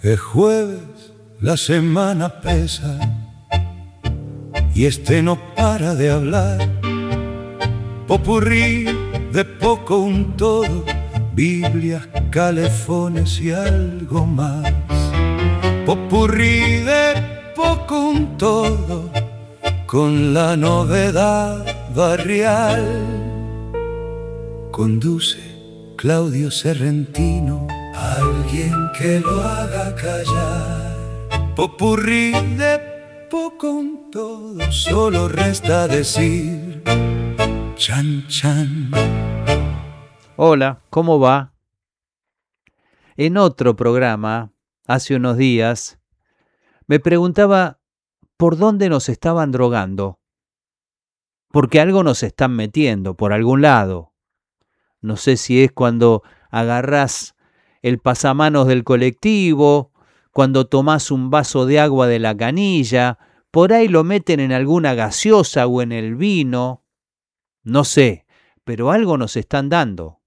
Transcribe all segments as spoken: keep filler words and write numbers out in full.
Es jueves, la semana pesa y este no para de hablar. Popurrí de poco un todo, Biblias, calefones y algo más. Popurrí de poco un todo, con la novedad barrial. Conduce Claudio Serrentino, alguien que lo haga callar. Popurrí de poco un todo, solo resta decir chan chan. Hola, ¿cómo va? En otro programa, hace unos días, me preguntaba por dónde nos estaban drogando. Porque algo nos están metiendo por algún lado. No sé si es cuando agarrás el pasamanos del colectivo, cuando tomás un vaso de agua de la canilla, por ahí lo meten en alguna gaseosa o en el vino. No sé, pero algo nos están dando.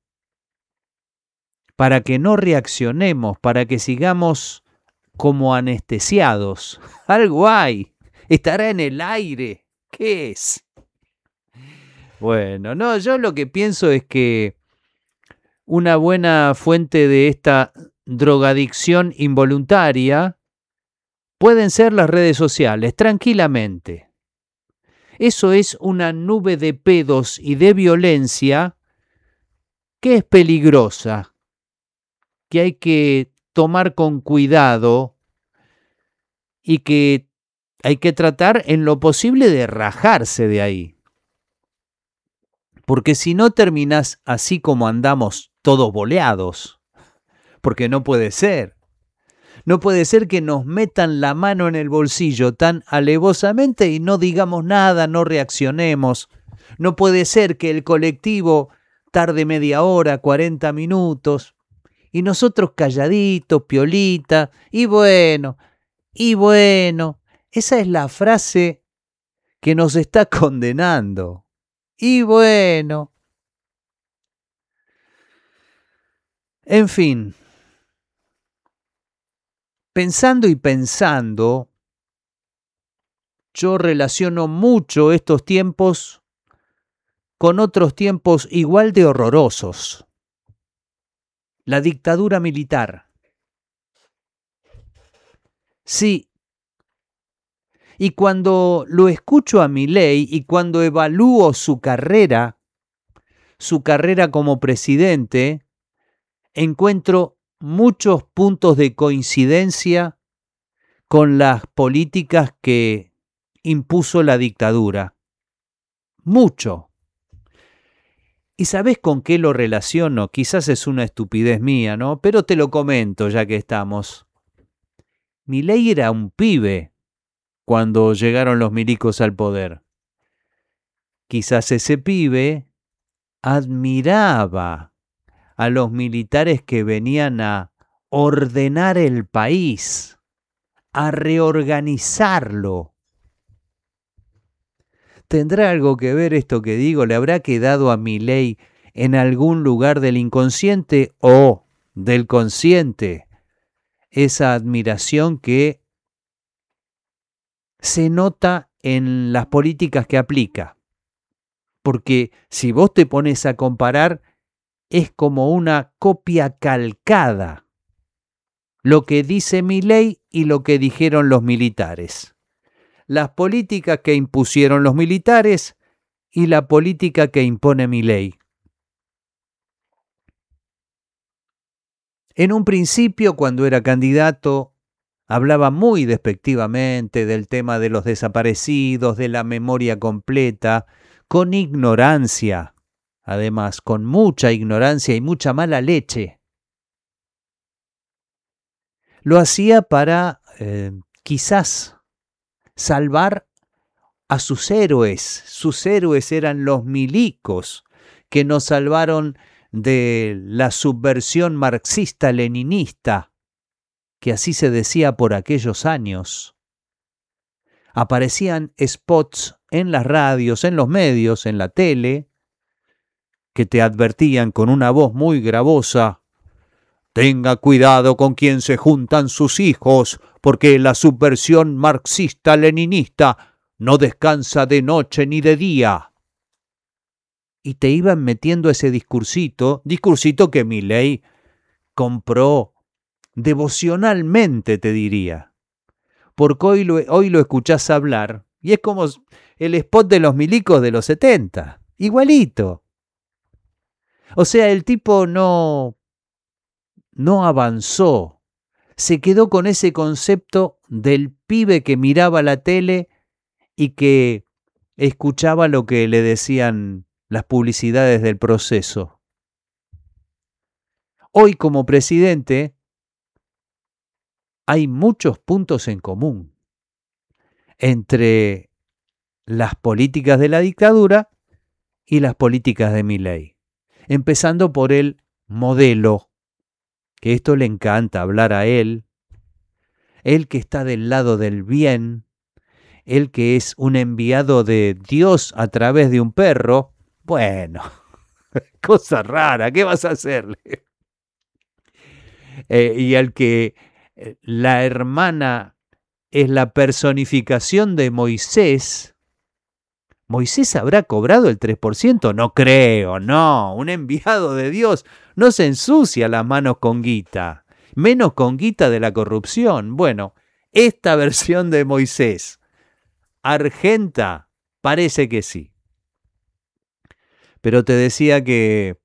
Para que no reaccionemos, para que sigamos como anestesiados. Algo hay. Estará en el aire. ¿Qué es? Bueno, no, yo lo que pienso es que una buena fuente de esta drogadicción involuntaria pueden ser las redes sociales, tranquilamente. Eso es una nube de pedos y de violencia que es peligrosa, que hay que tomar con cuidado y que hay que tratar en lo posible de rajarse de ahí. Porque si no terminás así como andamos todos boleados. Porque no puede ser. No puede ser que nos metan la mano en el bolsillo tan alevosamente y no digamos nada, no reaccionemos. No puede ser que el colectivo tarde media hora, cuarenta minutos, y nosotros calladitos, piolita, y bueno, y bueno. Esa es la frase que nos está condenando. Y bueno. En fin. Pensando y pensando, yo relaciono mucho estos tiempos con otros tiempos igual de horrorosos. La dictadura militar. Sí. Y cuando lo escucho a Milei y cuando evalúo su carrera, su carrera como presidente, encuentro muchos puntos de coincidencia con las políticas que impuso la dictadura. Mucho. ¿Y sabés con qué lo relaciono? Quizás es una estupidez mía, ¿no? Pero te lo comento ya que estamos. Milei era un pibe cuando llegaron los milicos al poder. Quizás ese pibe admiraba a los militares que venían a ordenar el país, a reorganizarlo. ¿Tendrá algo que ver esto que digo? ¿Le habrá quedado a Milei en algún lugar del inconsciente o del consciente esa admiración que se nota en las políticas que aplica? Porque si vos te pones a comparar, es como una copia calcada lo que dice Milei y lo que dijeron los militares. Las políticas que impusieron los militares y la política que impone Milei. En un principio, cuando era candidato, hablaba muy despectivamente del tema de los desaparecidos, de la memoria completa, con ignorancia, además, con mucha ignorancia y mucha mala leche. Lo hacía para, eh, quizás, salvar a sus héroes. Sus héroes eran los milicos, que nos salvaron de la subversión marxista-leninista, que así se decía por aquellos años. Aparecían spots en las radios, en los medios, en la tele, que te advertían con una voz muy gravosa: Tenga cuidado con quien se juntan sus hijos, porque la subversión marxista-leninista no descansa de noche ni de día. Y te iban metiendo ese discursito, discursito que Milei compró devocionalmente, te diría. Porque hoy lo, hoy lo escuchás hablar y es como el spot de los milicos de los setenta, igualito. O sea, el tipo no, no avanzó, se quedó con ese concepto del pibe que miraba la tele y que escuchaba lo que le decían las publicidades del proceso. Hoy como presidente hay muchos puntos en común entre las políticas de la dictadura y las políticas de Milei. Empezando por el modelo, que esto le encanta hablar a él, él que está del lado del bien, él que es un enviado de Dios a través de un perro. Bueno, cosa rara, ¿qué vas a hacerle? Eh, y al que la hermana es la personificación de Moisés. ¿Moisés habrá cobrado el tres por ciento? No creo, no. Un enviado de Dios no se ensucia las manos con guita, menos con guita de la corrupción. Bueno, esta versión de Moisés, argenta, parece que sí. Pero te decía que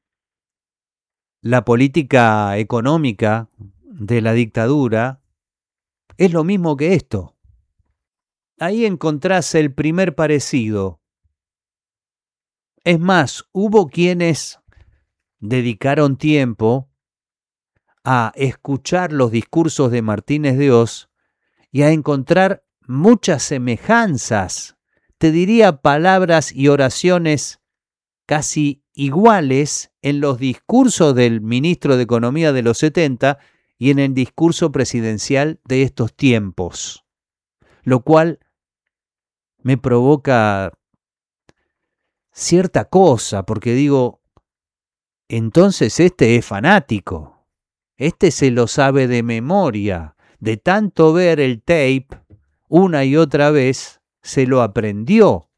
la política económica de la dictadura es lo mismo que esto. Ahí encontrás el primer parecido. Es más, hubo quienes dedicaron tiempo a escuchar los discursos de Martínez de Oz y a encontrar muchas semejanzas, te diría palabras y oraciones casi iguales en los discursos del ministro de Economía de los setenta y en el discurso presidencial de estos tiempos, lo cual me provoca cierta cosa, porque digo, entonces este es fanático, este se lo sabe de memoria, de tanto ver el tape una y otra vez, se lo aprendió.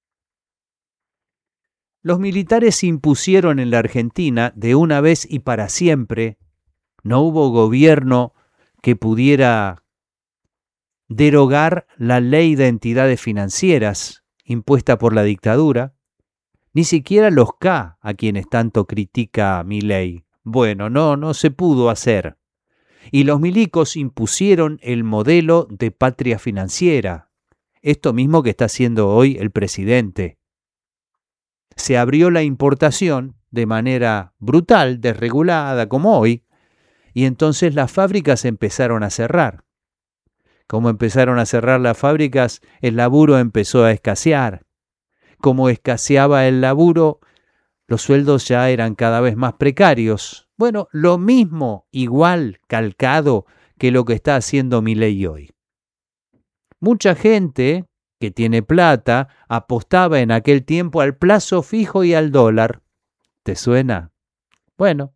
Los militares impusieron en la Argentina de una vez y para siempre, no hubo gobierno que pudiera derogar la ley de entidades financieras impuesta por la dictadura, ni siquiera los K, a quienes tanto critica Milei. Bueno, no, no se pudo hacer. Y los milicos impusieron el modelo de patria financiera, esto mismo que está haciendo hoy el presidente. Se abrió la importación de manera brutal, desregulada, como hoy, y entonces las fábricas empezaron a cerrar. Como empezaron a cerrar las fábricas, el laburo empezó a escasear. Como escaseaba el laburo, los sueldos ya eran cada vez más precarios. Bueno, lo mismo, igual, calcado, que lo que está haciendo Milei hoy. Mucha gente que tiene plata apostaba en aquel tiempo al plazo fijo y al dólar. ¿Te suena? Bueno.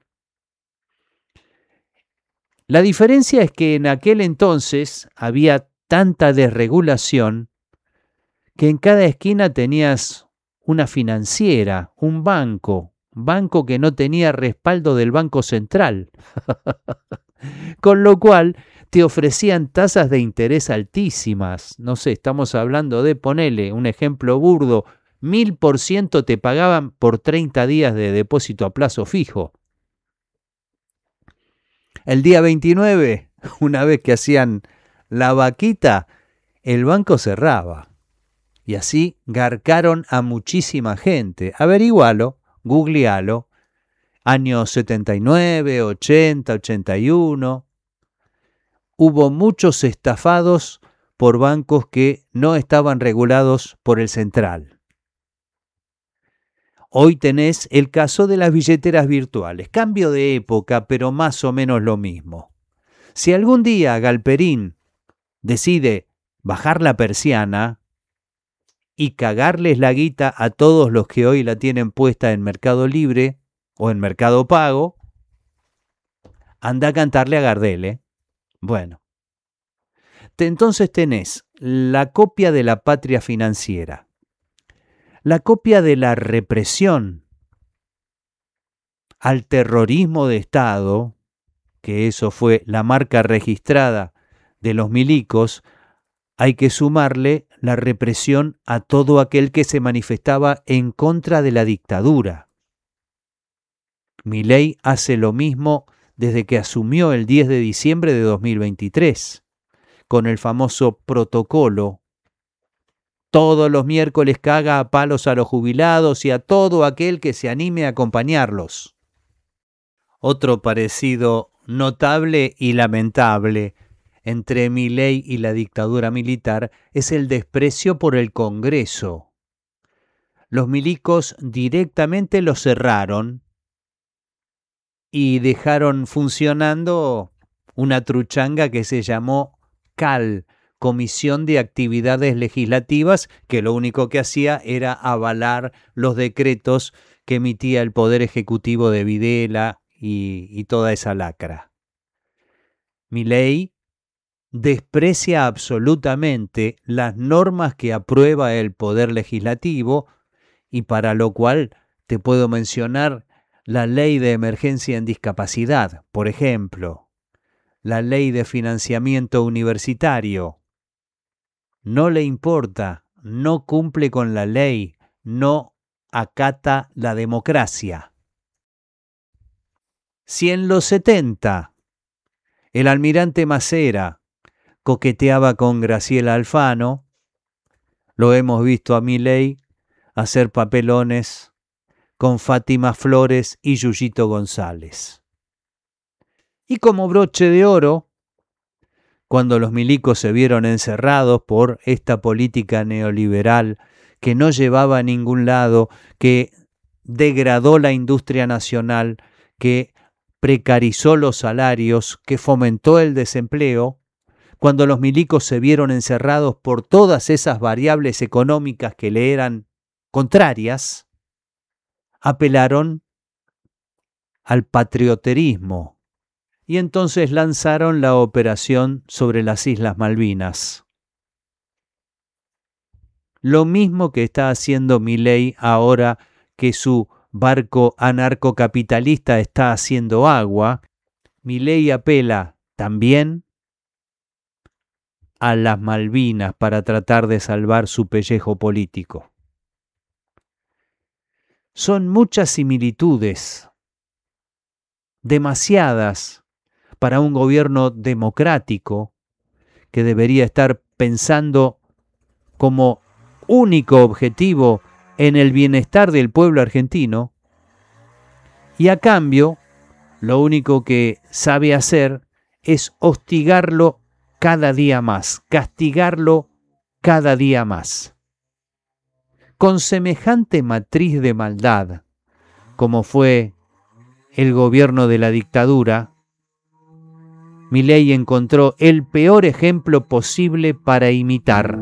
La diferencia es que en aquel entonces había tanta desregulación que en cada esquina tenías una financiera, un banco, banco que no tenía respaldo del Banco Central. Con lo cual te ofrecían tasas de interés altísimas. No sé, estamos hablando de, ponele un ejemplo burdo, mil por ciento te pagaban por treinta días de depósito a plazo fijo. El día veintinueve, una vez que hacían la vaquita, el banco cerraba. Y así garcaron a muchísima gente. Averigualo, googlealo. Años setenta y nueve, ochenta, ochenta y uno. Hubo muchos estafados por bancos que no estaban regulados por el central. Hoy tenés el caso de las billeteras virtuales. Cambio de época, pero más o menos lo mismo. Si algún día Galperín decide bajar la persiana y cagarles la guita a todos los que hoy la tienen puesta en Mercado Libre o en Mercado Pago, anda a cantarle a Gardel, ¿eh? Bueno. Entonces tenés la copia de la patria financiera, la copia de la represión al terrorismo de Estado, que eso fue la marca registrada de los milicos. Hay que sumarle la represión a todo aquel que se manifestaba en contra de la dictadura. Milei hace lo mismo desde que asumió el diez de diciembre de dos mil veintitrés, con el famoso protocolo. Todos los miércoles caga a palos a los jubilados y a todo aquel que se anime a acompañarlos. Otro parecido notable y lamentable entre Milei y la dictadura militar es el desprecio por el Congreso. Los milicos directamente lo cerraron y dejaron funcionando una truchanga que se llamó C A L, Comisión de Actividades Legislativas, que lo único que hacía era avalar los decretos que emitía el Poder Ejecutivo de Videla y, y toda esa lacra. Milei desprecia absolutamente las normas que aprueba el Poder Legislativo, y para lo cual te puedo mencionar la Ley de Emergencia en Discapacidad, por ejemplo, la Ley de Financiamiento Universitario. No le importa, no cumple con la ley, no acata la democracia. Si en los setenta el almirante Macera coqueteaba con Graciela Alfano, lo hemos visto a Milei hacer papelones con Fátima Flores y Yuyito González. Y como broche de oro, cuando los milicos se vieron encerrados por esta política neoliberal que no llevaba a ningún lado, que degradó la industria nacional, que precarizó los salarios, que fomentó el desempleo, cuando los milicos se vieron encerrados por todas esas variables económicas que le eran contrarias, apelaron al patrioterismo y entonces lanzaron la operación sobre las Islas Malvinas. Lo mismo que está haciendo Milei ahora que su barco anarcocapitalista está haciendo agua, Milei apela también a las Malvinas para tratar de salvar su pellejo político. Son muchas similitudes, demasiadas para un gobierno democrático que debería estar pensando como único objetivo en el bienestar del pueblo argentino, y a cambio lo único que sabe hacer es hostigarlo cada día más, castigarlo cada día más. Con semejante matriz de maldad, como fue el gobierno de la dictadura, Milei encontró el peor ejemplo posible para imitar.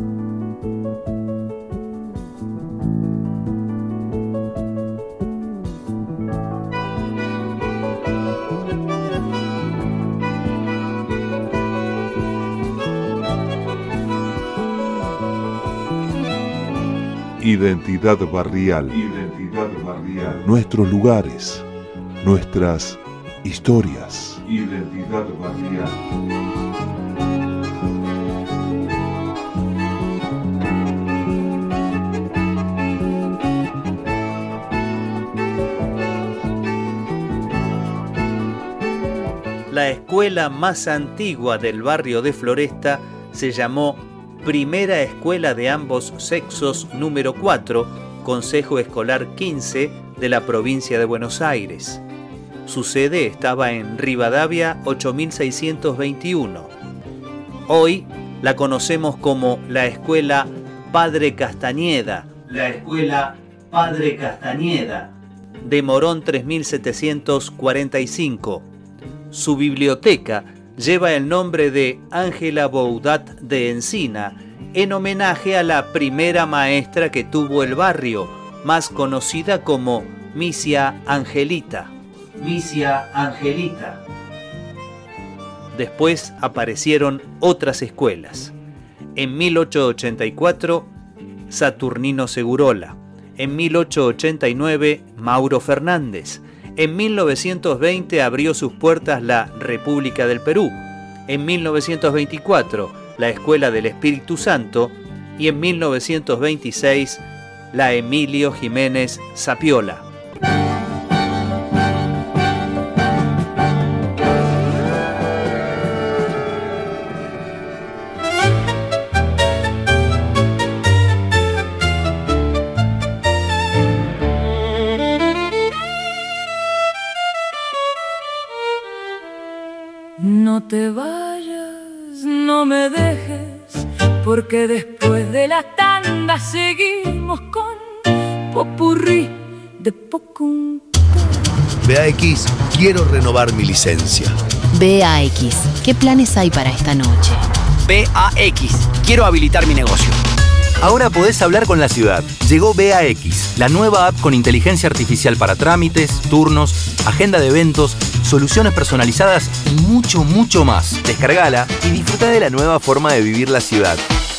Identidad barrial. Identidad barrial. Nuestros lugares, nuestras historias. Identidad barrial. La escuela más antigua del barrio de Floresta se llamó Primera Escuela de Ambos Sexos número cuatro, Consejo Escolar quince de la provincia de Buenos Aires. Su sede estaba en Rivadavia ocho mil seiscientos veintiuno. Hoy la conocemos como la Escuela Padre Castañeda, la Escuela Padre Castañeda, de Morón tres mil setecientos cuarenta y cinco. Su biblioteca lleva el nombre de Ángela Boudat de Encina, en homenaje a la primera maestra que tuvo el barrio, más conocida como Misia Angelita. Misia Angelita. después aparecieron otras escuelas. En mil ochocientos ochenta y cuatro, Saturnino Segurola. En mil ochocientos ochenta y nueve, Mauro Fernández. En mil novecientos veinte abrió sus puertas la República del Perú. En mil novecientos veinticuatro, la Escuela del Espíritu Santo. Y en mil novecientos veintiséis, la Emilio Jiménez Zapiola. No te vayas, no me dejes, porque después de la tanda seguimos con popurrí de Pocum. B A X, quiero renovar mi licencia. B A X, ¿qué planes hay para esta noche? B A X, quiero habilitar mi negocio. Ahora podés hablar con la ciudad. Llegó B A X, la nueva app con inteligencia artificial para trámites, turnos, agenda de eventos, soluciones personalizadas y mucho, mucho más. Descargala y disfruta de la nueva forma de vivir la ciudad.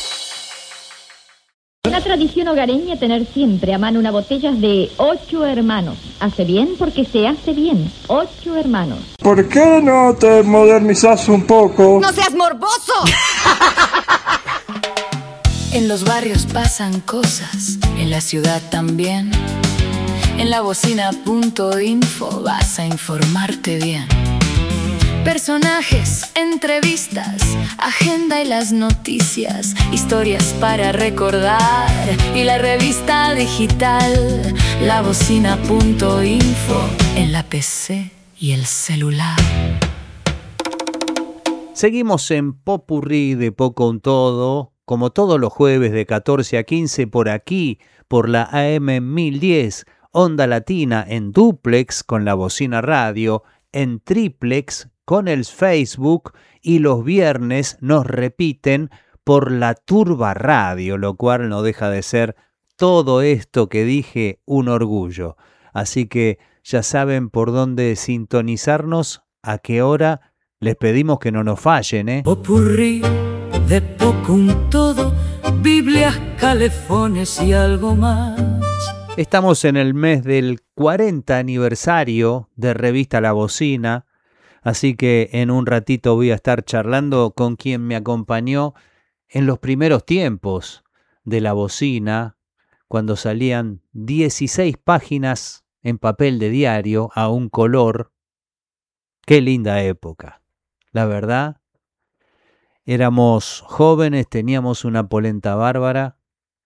Es una tradición hogareña tener siempre a mano una botella de Ocho Hermanos. Hace bien porque se hace bien. Ocho Hermanos. ¿Por qué no te modernizas un poco? ¡No seas morboso! En los barrios pasan cosas, en la ciudad también. En la bocina punto info vas a informarte bien. Personajes, entrevistas, agenda y las noticias, historias para recordar y la revista digital, la bocina punto info, en la P C y el celular. Seguimos en Popurrí de Poco un Todo, como todos los jueves de catorce a quince por aquí, por la A M mil diez, Onda Latina en duplex con la bocina radio, en triplex con el Facebook y los viernes nos repiten por la Turba Radio, lo cual no deja de ser todo esto que dije un orgullo. Así que ya saben por dónde sintonizarnos, a qué hora. Les pedimos que no nos fallen, ¿eh? Popurrí de Poco un Todo, Biblias, calefones y algo más. Estamos en el mes del cuarenta aniversario de Revista La Bocina, así que en un ratito voy a estar charlando con quien me acompañó en los primeros tiempos de La Bocina, cuando salían dieciséis páginas en papel de diario a un color. Qué linda época, la verdad. Éramos jóvenes, teníamos una polenta bárbara.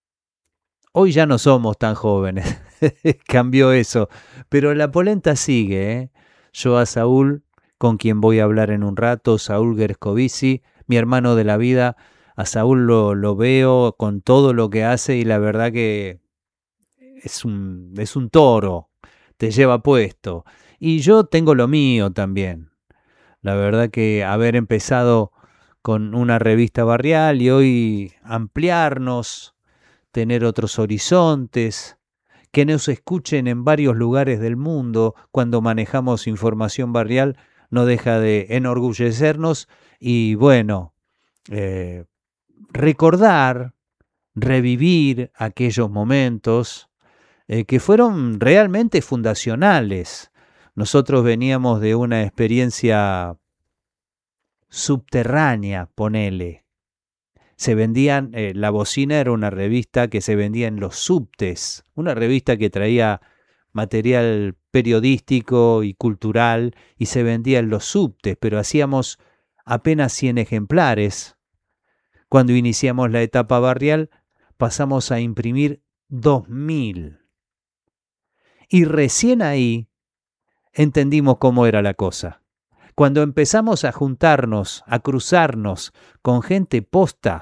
Hoy ya no somos tan jóvenes, cambió eso, pero la polenta sigue, ¿eh? Yo a Saúl, con quien voy a hablar en un rato, Saúl Gerscovici, mi hermano de la vida, a Saúl lo, lo veo con todo lo que hace y la verdad que es un, es un toro, te lleva puesto. Y yo tengo lo mío también. La verdad que haber empezado con una revista barrial y hoy ampliarnos, tener otros horizontes, que nos escuchen en varios lugares del mundo cuando manejamos información barrial, no deja de enorgullecernos y bueno, eh, recordar, revivir aquellos momentos eh, que fueron realmente fundacionales. Nosotros veníamos de una experiencia subterránea, ponele. Se vendían, eh, La Bocina era una revista que se vendía en los subtes, una revista que traía material periodístico y cultural y se vendía en los subtes, pero hacíamos apenas cien ejemplares. Cuando iniciamos la etapa barrial pasamos a imprimir dos mil. Y recién ahí entendimos cómo era la cosa. Cuando empezamos a juntarnos, a cruzarnos con gente posta,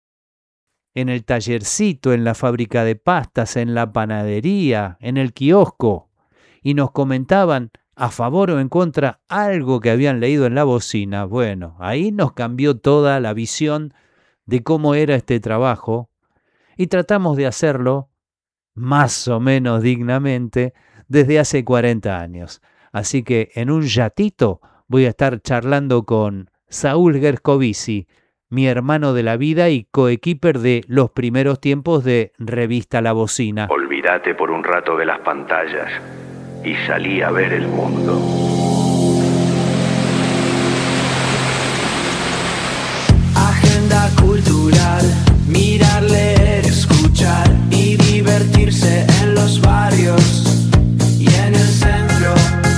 en el tallercito, en la fábrica de pastas, en la panadería, en el kiosco, y nos comentaban a favor o en contra algo que habían leído en La Bocina, bueno, ahí nos cambió toda la visión de cómo era este trabajo y tratamos de hacerlo más o menos dignamente desde hace cuarenta años. Así que en un ratito voy a estar charlando con Saúl Gerskovisi, mi hermano de la vida y coequiper de los primeros tiempos de Revista La Bocina. Olvídate por un rato de las pantallas y salí a ver el mundo. Agenda cultural, mirar, leer, escuchar y divertirse en los barrios y en el centro.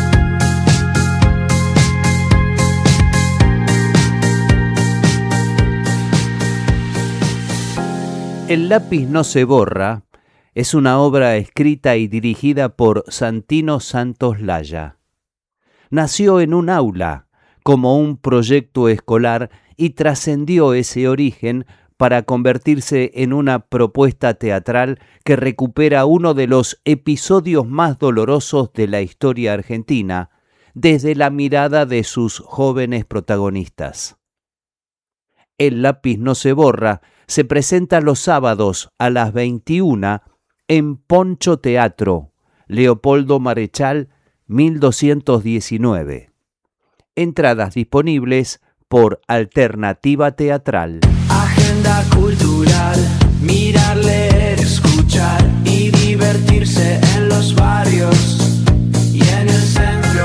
El lápiz no se borra es una obra escrita y dirigida por Santino Santos Laya. Nació en un aula como un proyecto escolar y trascendió ese origen para convertirse en una propuesta teatral que recupera uno de los episodios más dolorosos de la historia argentina, desde la mirada de sus jóvenes protagonistas. El lápiz no se borra se presenta los sábados a las veintiuna en Poncho Teatro, Leopoldo Marechal, mil doscientos diecinueve. Entradas disponibles por Alternativa Teatral. Agenda cultural, mirar, leer, escuchar y divertirse en los barrios y en el centro.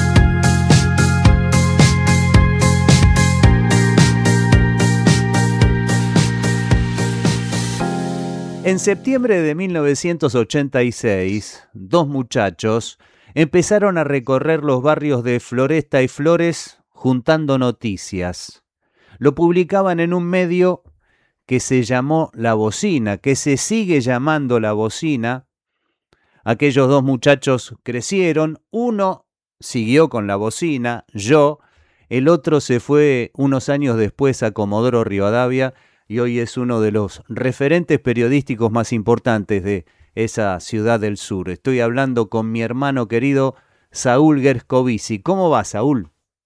En septiembre de mil novecientos ochenta y seis, dos muchachos empezaron a recorrer los barrios de Floresta y Flores juntando noticias. Lo publicaban en un medio que se llamó La Bocina, que se sigue llamando La Bocina. Aquellos dos muchachos crecieron, uno siguió con La Bocina, yo, el otro se fue unos años después a Comodoro Rivadavia y hoy es uno de los referentes periodísticos más importantes de esa ciudad del sur. Estoy hablando con mi hermano querido Saúl Gerskovisi. ¿Cómo va, Saúl?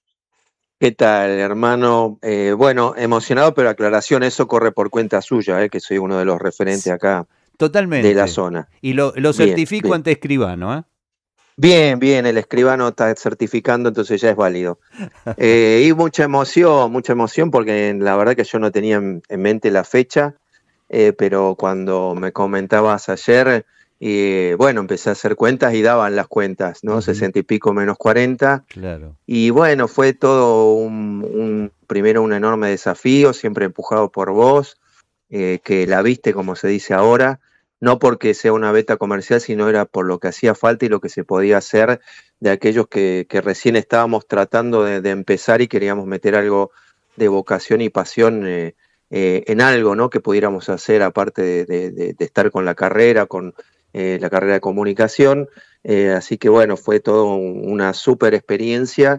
¿Qué tal, hermano? Eh, bueno, emocionado, pero aclaración, eso corre por cuenta suya, eh, que soy uno de los referentes acá. Totalmente. De la zona. Y lo, lo certifico bien, bien. ante escribano, ¿eh? Bien, bien, el escribano está certificando, entonces ya es válido. Eh, y mucha emoción, mucha emoción, porque la verdad que yo no tenía en mente la fecha, eh, pero cuando me comentabas ayer, eh, bueno, empecé a hacer cuentas y daban las cuentas, ¿no? Uh-huh. sesenta y pico menos cuarenta. Claro. Y bueno, fue todo un, un primero un enorme desafío, siempre empujado por vos, eh, que la viste, como se dice ahora, no porque sea una beta comercial, sino era por lo que hacía falta y lo que se podía hacer de aquellos que, que recién estábamos tratando de, de empezar y queríamos meter algo de vocación y pasión eh, eh, en algo, ¿no? Que pudiéramos hacer aparte de, de, de, de estar con la carrera, con eh, la carrera de comunicación. Eh, así que bueno, fue todo una súper experiencia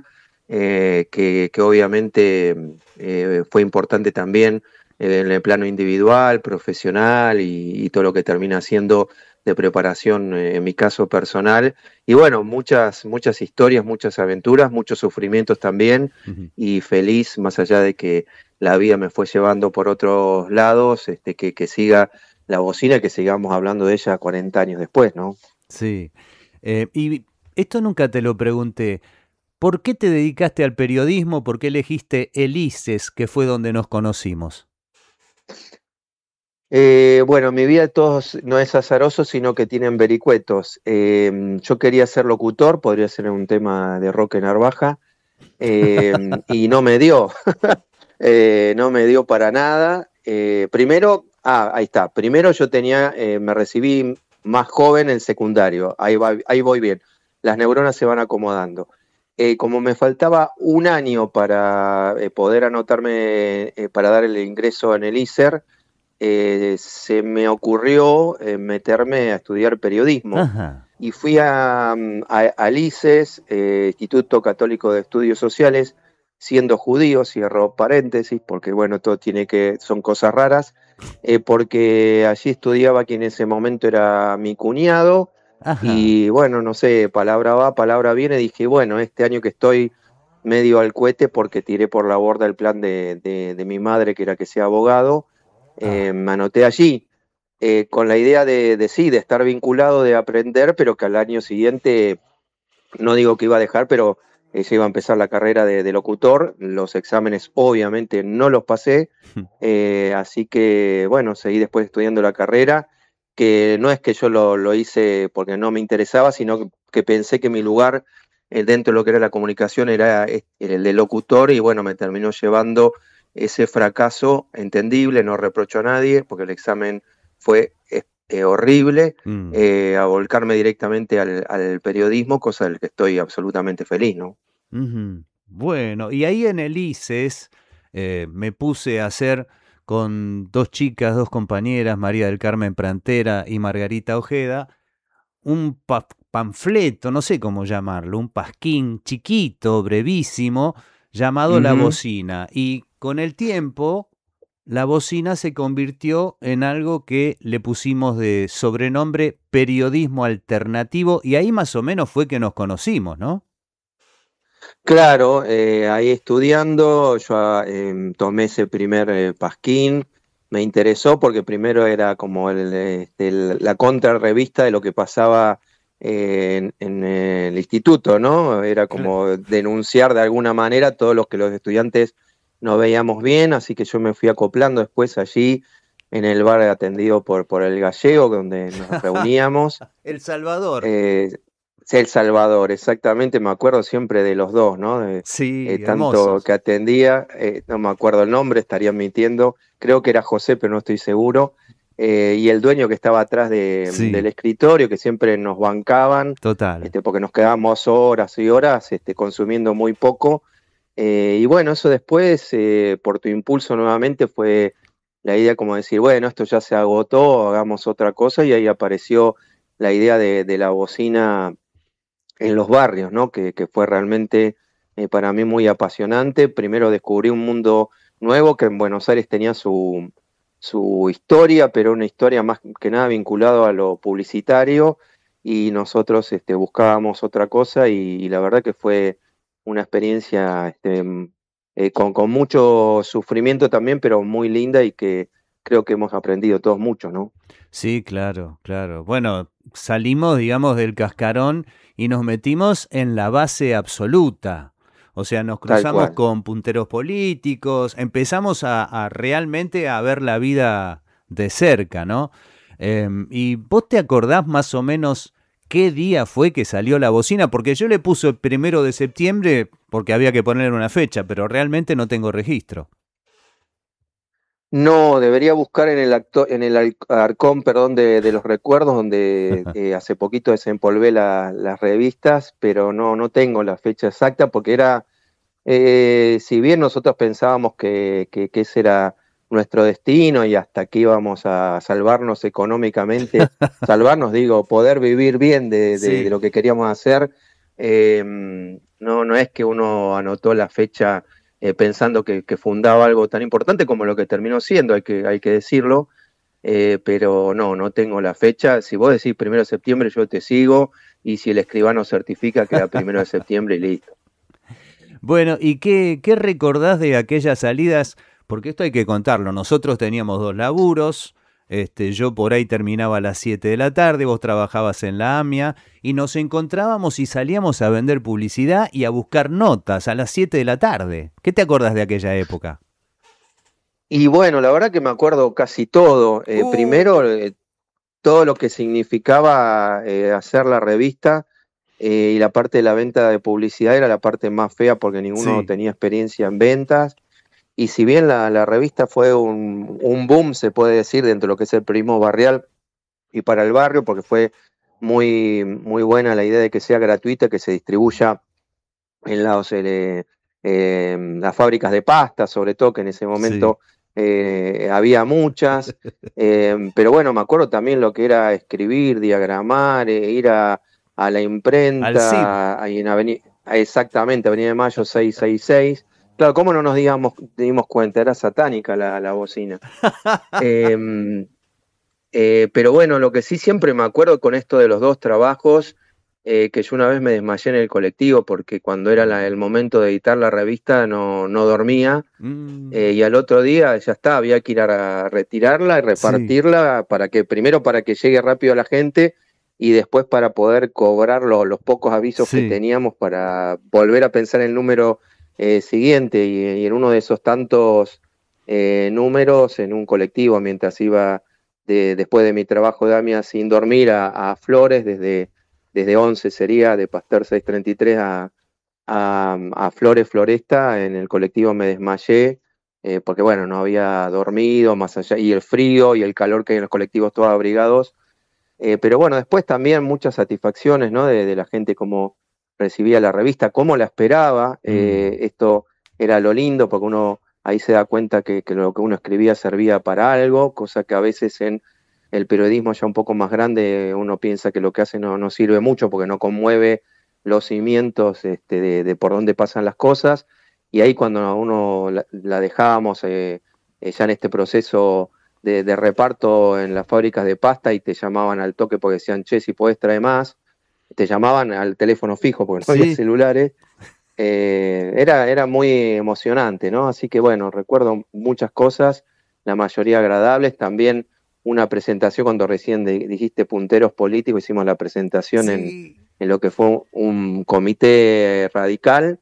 eh, que, que obviamente eh, fue importante también en el plano individual, profesional y, y todo lo que termina siendo de preparación, eh, en mi caso personal. Y bueno, muchas, muchas historias, muchas aventuras, muchos sufrimientos también. Uh-huh. Y feliz, más allá de que la vida me fue llevando por otros lados, este, que, que siga La Bocina, que sigamos hablando de ella cuarenta años después, ¿no? Sí. Eh, y esto nunca te lo pregunté. ¿Por qué te dedicaste al periodismo? ¿Por qué elegiste el I C E S, que fue donde nos conocimos? Eh, bueno, mi vida de todos no es azaroso, sino que tienen vericuetos. Eh, yo quería ser locutor, podría ser un tema de Roque Narvaja, eh, y no me dio, eh, no me dio para nada. Eh, primero, ah, ahí está, primero yo tenía, eh, me recibí más joven en secundario, ahí, va, ahí voy bien, las neuronas se van acomodando. Eh, como me faltaba un año para eh, poder anotarme, eh, para dar el ingreso en el I S E R, eh, se me ocurrió eh, meterme a estudiar periodismo. Ajá. Y fui a, a, al I C E S, eh, Instituto Católico de Estudios Sociales, siendo judío, cierro paréntesis, porque bueno, todo tiene que, son cosas raras, eh, porque allí estudiaba quien en ese momento era mi cuñado. Ajá. Y bueno, no sé, palabra va, palabra viene, dije, bueno, este año que estoy medio al cohete porque tiré por la borda el plan de, de, de mi madre, que era que sea abogado, eh, ah. me anoté allí, eh, con la idea de, de sí, de estar vinculado, de aprender, pero que al año siguiente, no digo que iba a dejar, pero eh, ya iba a empezar la carrera de, de locutor, los exámenes obviamente no los pasé, eh, así que bueno, seguí después estudiando la carrera, que no es que yo lo, lo hice porque no me interesaba, sino que, que pensé que mi lugar eh, dentro de lo que era la comunicación era el de locutor, y bueno, me terminó llevando ese fracaso entendible, no reprocho a nadie, porque el examen fue eh, horrible, mm. eh, a volcarme directamente al, al periodismo, cosa del que estoy absolutamente feliz, ¿no? Uh-huh. Bueno, y ahí en el I C E S eh, me puse a hacer con dos chicas, dos compañeras, María del Carmen Prantera y Margarita Ojeda, un pa- panfleto, no sé cómo llamarlo, un pasquín chiquito, brevísimo, llamado uh-huh. La Bocina. Y con el tiempo, La Bocina se convirtió en algo que le pusimos de sobrenombre periodismo alternativo, y ahí más o menos fue que nos conocimos, ¿no? Claro, eh, ahí estudiando, yo eh, tomé ese primer eh, pasquín, me interesó porque primero era como el, el, la contrarrevista de lo que pasaba eh, en, en el instituto, ¿no? Era como denunciar de alguna manera todo lo que los estudiantes no veíamos bien, así que yo me fui acoplando después allí en el bar atendido por, por el Gallego, donde nos reuníamos. El Salvador. Eh, El Salvador, exactamente, me acuerdo siempre de los dos, ¿no? De, sí, eh, tanto hermosos. Que atendía, eh, no me acuerdo el nombre, estaría mintiendo, creo que era José, pero no estoy seguro, eh, y el dueño que estaba atrás de, sí. del escritorio, que siempre nos bancaban. Total. Este, porque nos quedábamos horas y horas este, consumiendo muy poco, eh, y bueno, eso después, eh, por tu impulso nuevamente, fue la idea como decir, bueno, esto ya se agotó, hagamos otra cosa, y ahí apareció la idea de, de La Bocina en los barrios, ¿no? Que, que fue realmente eh, para mí muy apasionante. Primero descubrí un mundo nuevo que en Buenos Aires tenía su, su historia, pero una historia más que nada vinculado a lo publicitario, y nosotros este, buscábamos otra cosa, y, y la verdad que fue una experiencia este, eh, con, con mucho sufrimiento también, pero muy linda, y que creo que hemos aprendido todos mucho, ¿no? Sí, claro, claro. Bueno, salimos, digamos, del cascarón y nos metimos en la base absoluta. O sea, nos cruzamos con punteros políticos, empezamos a, a realmente a ver la vida de cerca, ¿no? Eh, ¿Y vos te acordás más o menos qué día fue que salió La Bocina? Porque yo le puse el primero de septiembre porque había que poner una fecha, pero realmente no tengo registro. No, debería buscar en el acto, en el arcón, perdón, de, de los recuerdos, donde eh, hace poquito desempolvé la, las revistas, pero no, no tengo la fecha exacta, porque era, eh, si bien nosotros pensábamos que, que, que ese era nuestro destino y hasta que íbamos a salvarnos económicamente, salvarnos, digo, poder vivir bien de, de, sí. de lo que queríamos hacer, eh, no, no es que uno anotó la fecha Eh, pensando que, que fundaba algo tan importante como lo que terminó siendo, hay que, hay que decirlo, eh, pero no, no tengo la fecha. Si vos decís primero de septiembre, yo te sigo, y si el escribano certifica que era primero de septiembre, y listo. Bueno, ¿y qué, qué recordás de aquellas salidas? Porque esto hay que contarlo, nosotros teníamos dos laburos, este, yo por ahí terminaba a las siete de la tarde, vos trabajabas en la AMIA, y nos encontrábamos y salíamos a vender publicidad y a buscar notas a las siete de la tarde. ¿Qué te acordás de aquella época? Y bueno, la verdad que me acuerdo casi todo. Eh, uh. Primero, eh, todo lo que significaba eh, hacer la revista, eh, y la parte de la venta de publicidad era la parte más fea, porque ninguno sí. tenía experiencia en ventas. Y si bien la, la revista fue un, un boom, se puede decir, dentro de lo que es el periodismo barrial y para el barrio, porque fue muy, muy buena la idea de que sea gratuita, que se distribuya en las, eh, eh, las fábricas de pasta, sobre todo, que en ese momento sí. eh, había muchas. Eh, pero bueno, me acuerdo también lo que era escribir, diagramar, eh, ir a, a la imprenta, ahí en Avenida, exactamente, Avenida de Mayo seiscientos sesenta y seis. Claro, ¿cómo no nos digamos, dimos cuenta? Era satánica la, la bocina. eh, eh, pero bueno, lo que sí siempre me acuerdo con esto de los dos trabajos, eh, que yo una vez me desmayé en el colectivo, porque cuando era la, el momento de editar la revista no, no dormía, mm. eh, y al otro día ya está, había que ir a retirarla y repartirla, sí. para que primero para que llegue rápido a la gente, y después para poder cobrar lo, los pocos avisos Sí. que teníamos para volver a pensar el número eh, siguiente, y, y en uno de esos tantos eh, números, en un colectivo, mientras iba de, después de mi trabajo de AMIA sin dormir a, a Flores, desde, desde once sería, de Pasteur seiscientos treinta y tres a, a, a Flores Floresta, en el colectivo me desmayé, eh, porque bueno, no había dormido, más allá, y el frío y el calor que hay en los colectivos todos abrigados. Eh, pero bueno, después también muchas satisfacciones, ¿no? De, de la gente, cómo recibía la revista, cómo la esperaba. Eh, esto era lo lindo, porque uno ahí se da cuenta que, que lo que uno escribía servía para algo, cosa que a veces en el periodismo ya un poco más grande uno piensa que lo que hace no, no sirve mucho, porque no conmueve los cimientos este, de, de por dónde pasan las cosas. Y ahí cuando a uno la, la dejábamos eh, eh, ya en este proceso De, de reparto en las fábricas de pasta, y te llamaban al toque porque decían, che, si podés traer más, te llamaban al teléfono fijo porque no Sí. había celulares, eh, era, era muy emocionante, ¿no? Así que bueno, recuerdo muchas cosas, la mayoría agradables, también una presentación cuando recién de, dijiste punteros políticos, hicimos la presentación Sí. en, en lo que fue un comité radical.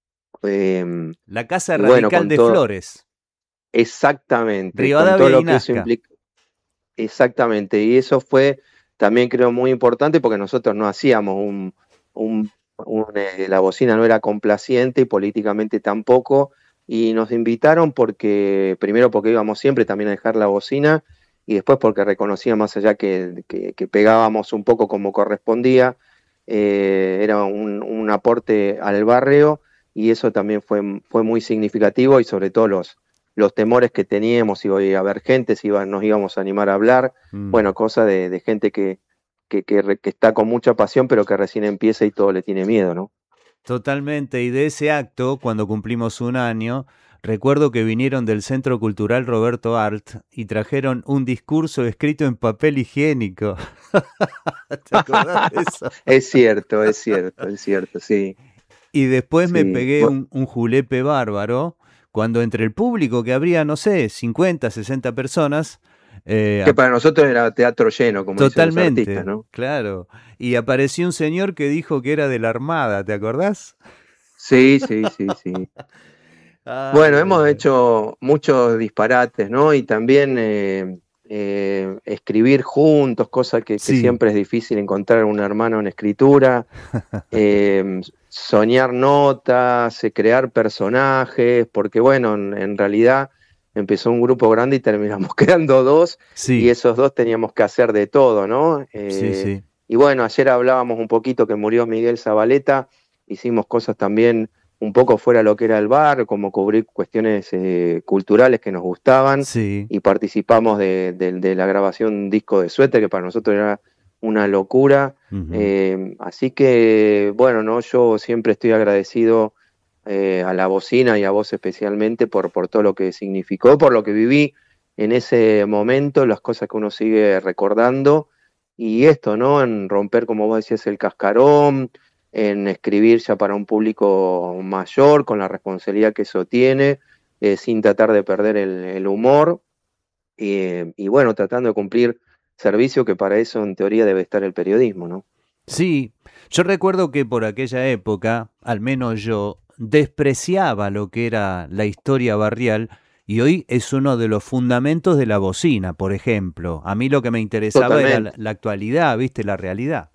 Eh, La Casa y Radical bueno, con de todo- Flores. Exactamente, con Rivadavia todo y lo que eso Nazca. implica. Exactamente, y eso fue también creo muy importante, porque nosotros no hacíamos un, un, un, eh, la bocina no era complaciente y políticamente tampoco, y nos invitaron porque, primero porque íbamos siempre también a dejar la bocina, y después porque reconocía más allá que, que, que pegábamos un poco como correspondía, eh, era un, un aporte al barrio, y eso también fue, fue muy significativo, y sobre todo los los temores que teníamos, si iba a haber gente, si iba, nos íbamos a animar a hablar, Mm. bueno, cosa de, de gente que, que, que, re- que está con mucha pasión, pero que recién empieza y todo le tiene miedo, ¿no? Totalmente, y de ese acto, cuando cumplimos un año, recuerdo que vinieron del Centro Cultural Roberto Art y trajeron un discurso escrito en papel higiénico. ¿Te acordás de eso? Es cierto, es cierto, es cierto, sí. Y después me Sí. pegué Bu- un, un julepe bárbaro, cuando entre el público, que habría, no sé, cincuenta, sesenta personas, eh, Que para nosotros era teatro lleno, como dicen los totalmente, artistas, ¿no? claro. Y apareció un señor que dijo que era de la Armada, ¿te acordás? Sí, sí, sí, sí. Ay, Bueno, ay, hemos ay. hecho muchos disparates, ¿no? Y también eh, eh, escribir juntos, cosa que, que Sí. siempre es difícil encontrar un hermano en escritura. eh, soñar notas, eh, crear personajes, porque bueno, en, en realidad empezó un grupo grande y terminamos quedando dos, y Sí, esos dos teníamos que hacer de todo, ¿no? sí, Eh, sí. y bueno, ayer hablábamos un poquito que murió Miguel Zabaleta, hicimos cosas también un poco fuera de lo que era el bar, como cubrir cuestiones eh, culturales que nos gustaban, Sí. y participamos de, de- de la grabación de un disco de Suéter, que para nosotros era una locura. Ujú. Eh, así que, bueno, ¿no? Yo siempre estoy agradecido eh, a la bocina y a vos especialmente por, por todo lo que significó, por lo que viví en ese momento, las cosas que uno sigue recordando, y esto, ¿no? En romper, como vos decías, el cascarón, en escribir ya para un público mayor, con la responsabilidad que eso tiene, eh, sin tratar de perder el, el humor, eh, y bueno, tratando de cumplir servicio, que para eso en teoría debe estar el periodismo, ¿no? Sí, yo recuerdo que por aquella época, al menos yo, despreciaba lo que era la historia barrial, y hoy es uno de los fundamentos de la bocina, por ejemplo. A mí lo que me interesaba era la, Totalmente. la actualidad, ¿viste? La realidad.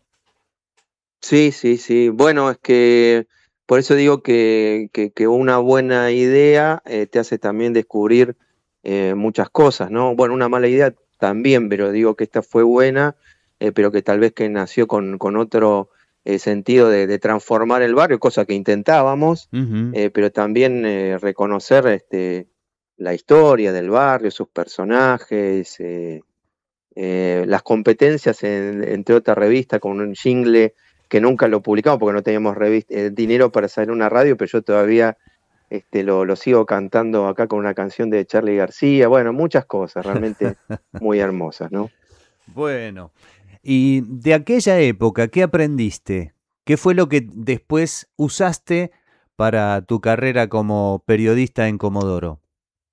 Sí, sí, sí. Bueno, es que por eso digo que, que, que una buena idea eh, te hace también descubrir eh, muchas cosas, ¿no? Bueno, una mala idea también, pero digo que esta fue buena, eh, pero que tal vez que nació con, con otro eh, sentido de, de transformar el barrio, cosa que intentábamos, Ujú. eh, pero también eh, reconocer este, la historia del barrio, sus personajes, eh, eh, las competencias, en- entre otras revistas, con un jingle que nunca lo publicamos porque no teníamos revist- eh, dinero para hacer una radio, pero yo todavía este, lo, lo sigo cantando acá con una canción de Charly García. Bueno, muchas cosas realmente muy hermosas, ¿no? Bueno, y de aquella época, ¿qué aprendiste? ¿Qué fue lo que después usaste para tu carrera como periodista en Comodoro?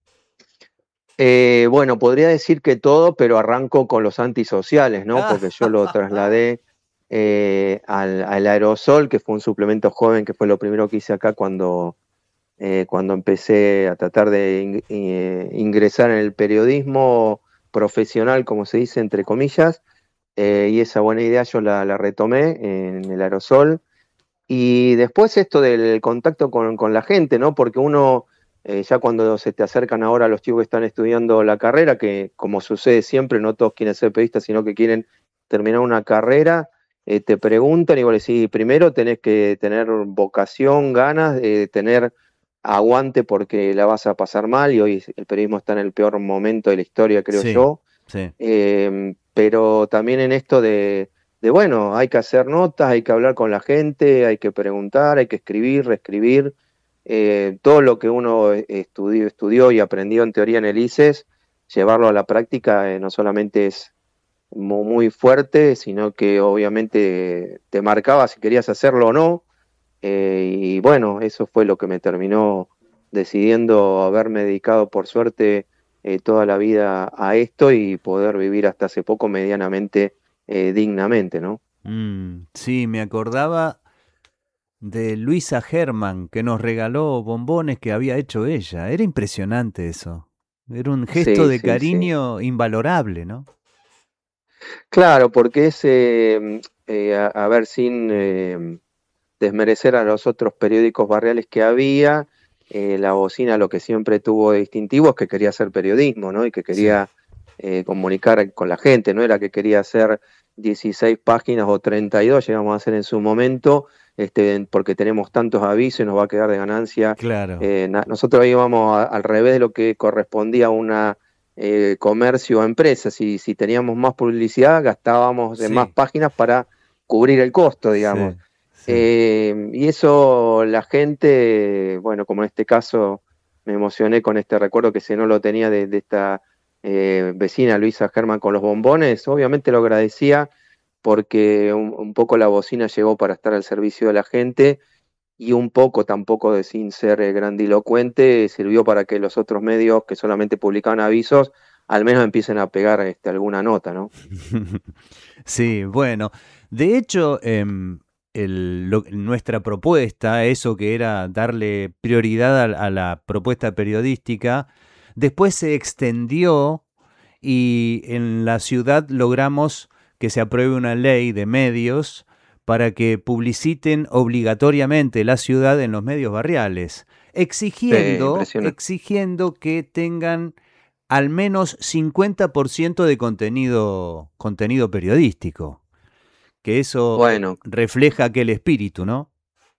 Eh, bueno, podría decir que todo, pero arranco con los antisociales, ¿no? Porque yo lo trasladé eh, al, al aerosol, que fue un suplemento joven, que fue lo primero que hice acá cuando, eh, cuando empecé a tratar de in, eh, ingresar en el periodismo profesional, como se dice, entre comillas, eh, y esa buena idea yo la, la retomé en el aerosol. Y después esto del contacto con, con la gente, ¿no? Porque uno, eh, ya cuando se te acercan ahora los chicos que están estudiando la carrera, que como sucede siempre, no todos quieren ser periodistas, sino que quieren terminar una carrera, eh, te preguntan y vos le decís, primero tenés que tener vocación, ganas, eh, tener aguante porque la vas a pasar mal, y hoy el periodismo está en el peor momento de la historia, creo Sí, yo. sí. Eh, pero también en esto de, de, bueno, hay que hacer notas, hay que hablar con la gente, hay que preguntar, hay que escribir, reescribir. Eh, todo lo que uno estudió, estudió y aprendió en teoría en el I C E S, llevarlo a la práctica eh, no solamente es muy, muy fuerte, sino que obviamente te marcaba si querías hacerlo o no. Eh, y bueno, eso fue lo que me terminó decidiendo haberme dedicado, por suerte, eh, toda la vida a esto y poder vivir hasta hace poco medianamente eh, dignamente, ¿no? Mm, sí, me acordaba de Luisa Herman, que nos regaló bombones que había hecho ella. Era impresionante eso. Era un gesto Sí, de sí, cariño invalorable, ¿no? Claro, porque es, eh, eh, a, a ver, sin eh, desmerecer a los otros periódicos barriales que había, eh, La Bocina lo que siempre tuvo de distintivo es que quería hacer periodismo, ¿no? Y que quería eh, comunicar con la gente, no era que quería hacer dieciséis páginas o treinta y dos, llegamos a hacer en su momento, este, porque tenemos tantos avisos y nos va a quedar de ganancia. Claro. Eh, na- nosotros íbamos a- al revés de lo que correspondía a una eh, comercio o empresa. Si, si teníamos más publicidad, gastábamos en Sí. más páginas para cubrir el costo, digamos. Sí, sí. Eh, y eso la gente, bueno, como en este caso me emocioné con este recuerdo que se no lo tenía de, de esta eh, vecina Luisa Herman con los bombones, obviamente lo agradecía porque un, un poco La Bocina llegó para estar al servicio de la gente, y un poco, tampoco de sin ser eh, grandilocuente, sirvió para que los otros medios que solamente publicaban avisos al menos empiecen a pegar este, alguna nota, ¿no? Sí, bueno, de hecho, em, el- lo- nuestra propuesta, eso que era darle prioridad a, a la propuesta periodística, después se extendió y en la ciudad logramos que se apruebe una ley de medios para que publiciten obligatoriamente la ciudad en los medios barriales, exigiendo, impresionante. exigiendo que tengan al menos cincuenta por ciento de contenido, contenido periodístico, que eso eh, Bueno, refleja aquel espíritu, ¿no?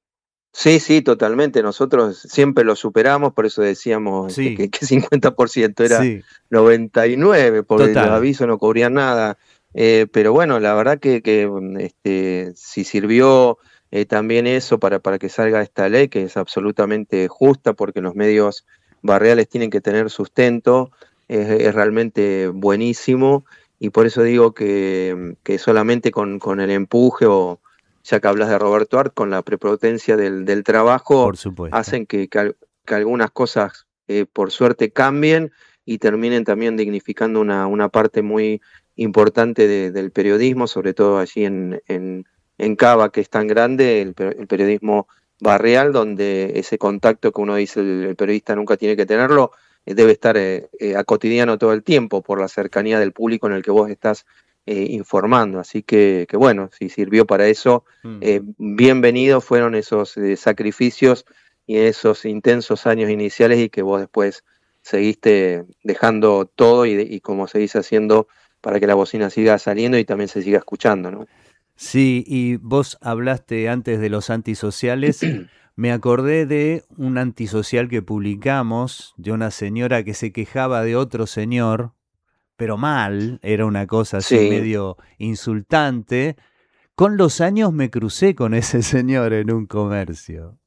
sí, sí, totalmente. Nosotros siempre lo superamos, por eso decíamos este, Sí, que, que cincuenta por ciento era sí, noventa y nueve, porque los total. avisos no cubrían nada. Eh, pero bueno, la verdad que, que este, si sirvió eh, también eso para, para que salga esta ley, que es absolutamente justa, porque los medios barriales tienen que tener sustento, es, es realmente buenísimo, y por eso digo que, que solamente con, con el empuje, o ya que hablas de Roberto Art, con la prepotencia del, del trabajo, Por supuesto. hacen que, que, al- que algunas cosas eh, por suerte cambien y terminen también dignificando una, una parte muy importante de- del periodismo, sobre todo allí en, en, en Cava, que es tan grande, el, per- el periodismo barrial, donde ese contacto que uno dice el, el periodista nunca tiene que tenerlo, eh, debe estar eh, eh, a cotidiano todo el tiempo por la cercanía del público en el que vos estás eh, informando. Así que, que bueno, si sirvió para eso, Mm. eh, bienvenidos fueron esos eh, sacrificios y esos intensos años iniciales, y que vos después seguiste dejando todo y, y como seguís haciendo para que La Bocina siga saliendo y también se siga escuchando, ¿no? Sí, y vos hablaste antes de los antisociales. Me acordé de un antisocial que publicamos, de una señora que se quejaba de otro señor, pero mal, era una cosa así Sí. medio insultante. Con los años me crucé con ese señor en un comercio.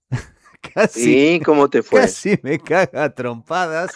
Casi, ¿Y cómo te fue? casi me caga a trompadas,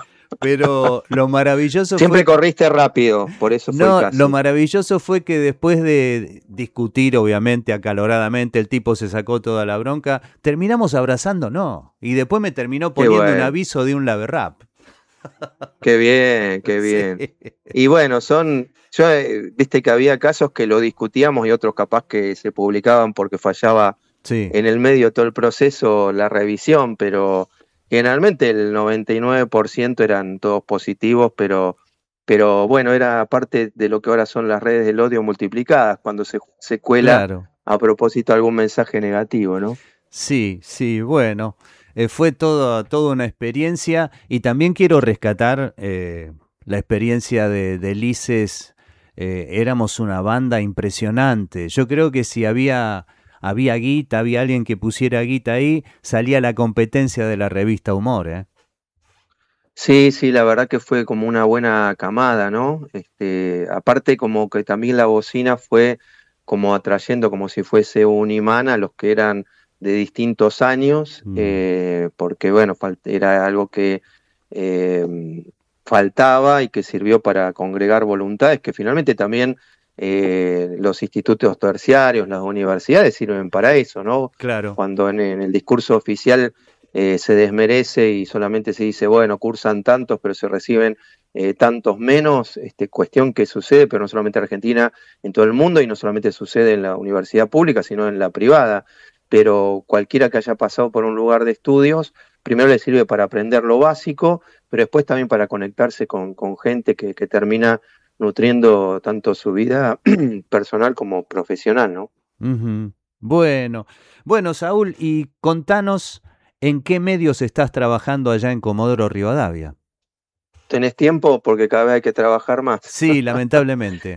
pero lo maravilloso Siempre fue... corriste rápido, por eso fue No, el caso. lo maravilloso fue que después de discutir, obviamente, acaloradamente, el tipo se sacó toda la bronca, terminamos abrazándonos. Y después me terminó Qué poniendo un bueno. aviso de un Laberrap. Qué bien, qué bien. Sí. Y bueno, son, yo eh, viste que había casos que lo discutíamos y otros capaz que se publicaban porque fallaba sí. en el medio todo el proceso, la revisión, pero generalmente el noventa y nueve por ciento eran todos positivos, pero, pero bueno, era parte de lo que ahora son las redes del odio multiplicadas, cuando se, se cuela claro. a propósito algún mensaje negativo, ¿no? Sí, sí, bueno. Eh, fue todo, toda una experiencia y también quiero rescatar eh, la experiencia de, de Lices. Eh, éramos una banda impresionante. Yo creo que si había, había guita, había alguien que pusiera guita ahí, salía la competencia de la revista Humor. ¿eh? Sí, sí, la verdad que fue como una buena camada, ¿no? Este, aparte como que también la bocina fue como atrayendo como si fuese un imán a los que eran de distintos años, mm. eh, porque bueno, era algo que eh, faltaba y que sirvió para congregar voluntades, que finalmente también eh, los institutos terciarios, las universidades sirven para eso, ¿no? Claro. Cuando en, en el discurso oficial eh, se desmerece y solamente se dice, bueno, cursan tantos, pero se reciben eh, tantos menos, este, cuestión que sucede, pero no solamente en Argentina, en todo el mundo, y no solamente sucede en la universidad pública, sino en la privada. Pero cualquiera que haya pasado por un lugar de estudios, primero le sirve para aprender lo básico, pero después también para conectarse con, con gente que, que termina nutriendo tanto su vida personal como profesional, ¿no? Uh-huh. Bueno, bueno, Saúl, y contanos en qué medios estás trabajando allá en Comodoro Rivadavia. ¿Tenés tiempo? Porque cada vez hay que trabajar más. Sí, lamentablemente.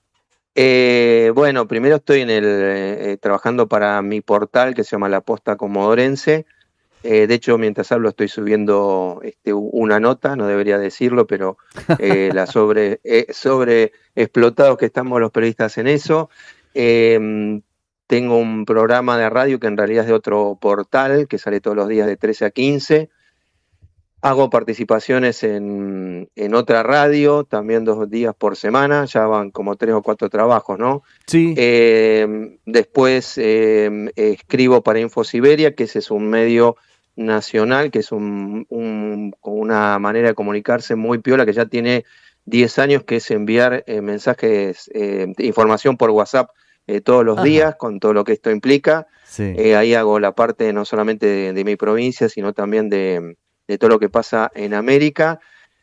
Eh, bueno, primero estoy en el eh, trabajando para mi portal que se llama La Posta Comodorense. Eh, de hecho, mientras hablo estoy subiendo este, una nota, no debería decirlo, pero eh, la sobre, eh, sobre explotados que estamos los periodistas en eso. Eh, tengo un programa de radio que en realidad es de otro portal que sale todos los días de trece a quince. Hago participaciones en, en otra radio, también dos días por semana, ya van como tres o cuatro trabajos, ¿no? Sí. Eh, después eh, escribo para InfoSiberia, que ese es un medio nacional, que es un, un, una manera de comunicarse muy piola, que ya tiene diez años, que es enviar eh, mensajes, eh, información por WhatsApp eh, todos los Ajá. días, con todo lo que esto implica. Sí. Eh, ahí hago la parte no solamente de, de mi provincia, sino también de... de todo lo que pasa en América.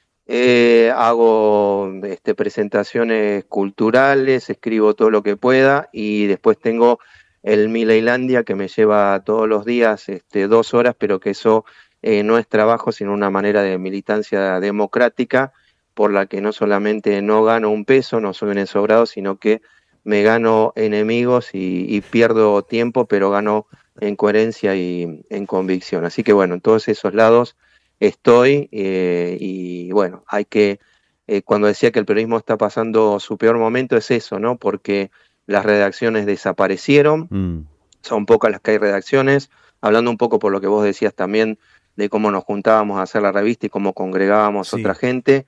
Eh, hago este, presentaciones culturales, escribo todo lo que pueda y después tengo el Mileilandia que me lleva todos los días este, dos horas, pero que eso eh, no es trabajo, sino una manera de militancia democrática por la que no solamente no gano un peso, no soy un ensobrado, sino que me gano enemigos y, y pierdo tiempo, pero gano en coherencia y en convicción. Así que bueno, en todos esos lados estoy eh, y bueno, hay que, eh, cuando decía que el periodismo está pasando su peor momento es eso, ¿no? Porque las redacciones desaparecieron, mm. son pocas las que hay redacciones, hablando un poco por lo que vos decías también de cómo nos juntábamos a hacer la revista y cómo congregábamos sí. otra gente,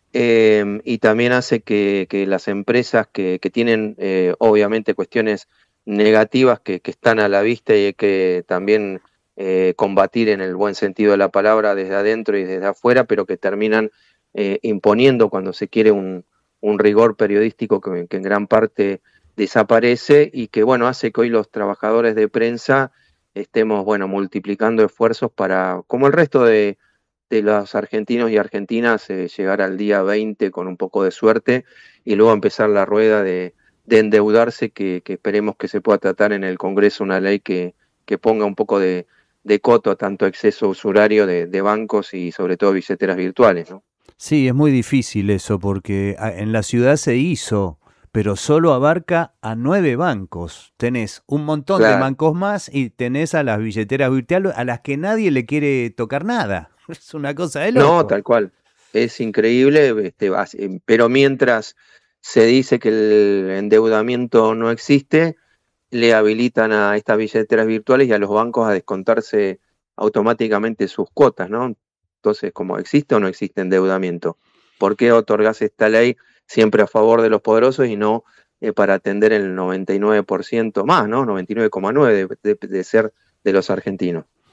eh, y también hace que, que las empresas que, que tienen eh, obviamente cuestiones negativas que, que están a la vista y que también... Eh, combatir en el buen sentido de la palabra desde adentro y desde afuera, pero que terminan eh, imponiendo cuando se quiere un, un rigor periodístico que, que en gran parte desaparece y que bueno hace que hoy los trabajadores de prensa estemos bueno multiplicando esfuerzos para, como el resto de, de los argentinos y argentinas, eh, llegar al día veinte con un poco de suerte y luego empezar la rueda de, de endeudarse que, que esperemos que se pueda tratar en el Congreso una ley que, que ponga un poco de de coto a tanto exceso usurario de, de bancos y sobre todo billeteras virtuales, ¿no? Sí, es muy difícil eso porque en la ciudad se hizo, pero solo abarca a nueve bancos. Tenés un montón claro. de bancos más y tenés a las billeteras virtuales a las que nadie le quiere tocar nada. Es una cosa de loco. No, tal cual. Es increíble, este, pero mientras se dice que el endeudamiento no existe, le habilitan a estas billeteras virtuales y a los bancos a descontarse automáticamente sus cuotas, ¿no? Entonces, ¿cómo existe o no existe endeudamiento? ¿Por qué otorgás esta ley siempre a favor de los poderosos y no eh, para atender el noventa y nueve por ciento más, ¿no? noventa y nueve coma nueve por ciento de, de, de ser de los argentinos?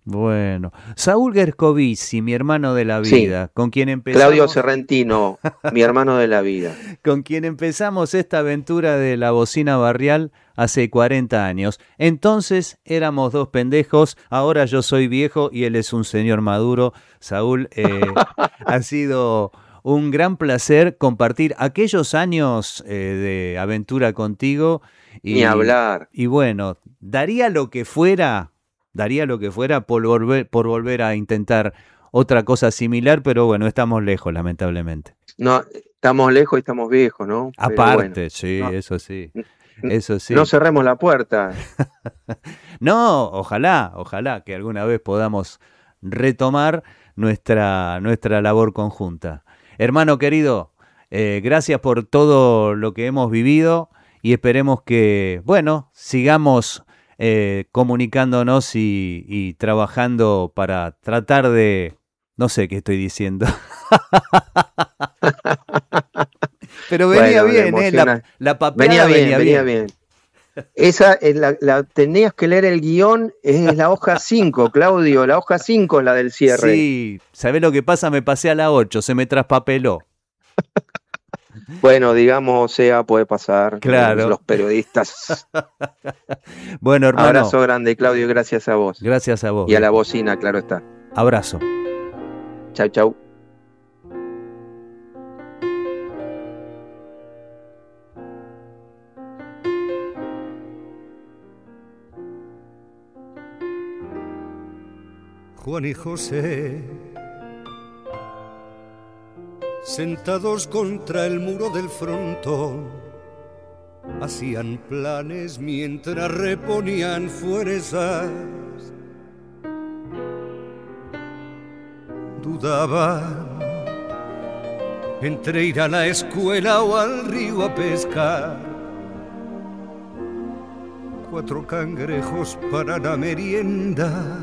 Bueno, Saúl Gerscovici, mi hermano de la vida, sí. con quien empezamos... Claudio Serrentino, mi hermano de la vida. Con quien empezamos esta aventura de la bocina barrial hace cuarenta años. Entonces éramos dos pendejos, ahora yo soy viejo y él es un señor maduro. Saúl, eh, ha sido un gran placer compartir aquellos años eh, de aventura contigo. Y, Ni hablar. Y bueno, daría lo que fuera... Daría lo que fuera por volver, por volver a intentar otra cosa similar, pero bueno, estamos lejos, lamentablemente. No, estamos lejos y estamos viejos, ¿no? Aparte, bueno, sí, no, eso sí, eso sí. No cerremos la puerta. No, ojalá, ojalá que alguna vez podamos retomar nuestra, nuestra labor conjunta. Hermano querido, eh, gracias por todo lo que hemos vivido y esperemos que, bueno, sigamos... Eh, comunicándonos y, y trabajando para tratar de... No sé qué estoy diciendo. Pero venía bueno, bien, ¿eh? La, la papeada venía, venía bien. Venía bien. Esa, la, la, tenías que leer el guión, es la hoja cinco, Claudio, la hoja cinco es la del cierre. Sí, ¿sabés lo que pasa? Me pasé a la ocho, se me traspapeló. Bueno, digamos, o sea, puede pasar. Claro. Los periodistas. Bueno, hermano. Abrazo grande, Claudio, gracias a vos. Gracias a vos. Y a la bocina, claro está. Abrazo. Chau, chau. Juan y José, sentados contra el muro del frontón, hacían planes mientras reponían fuerzas. Dudaban entre ir a la escuela o al río a pescar. Cuatro cangrejos para la merienda.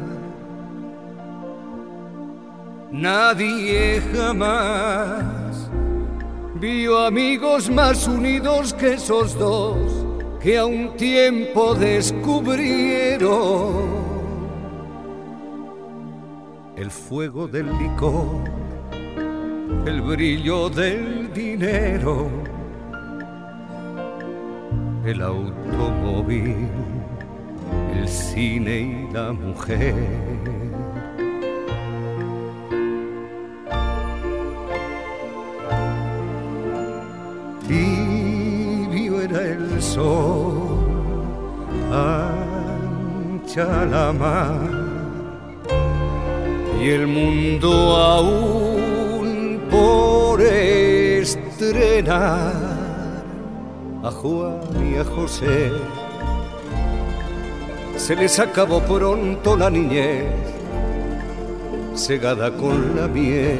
Nadie jamás vio amigos más unidos que esos dos, que a un tiempo descubrieron el fuego del licor, el brillo del dinero, el automóvil, el cine y la mujer. Tibio era el sol, ancha la mar, y el mundo aún por estrenar. A Juan y a José se les acabó pronto la niñez, cegada con la miel,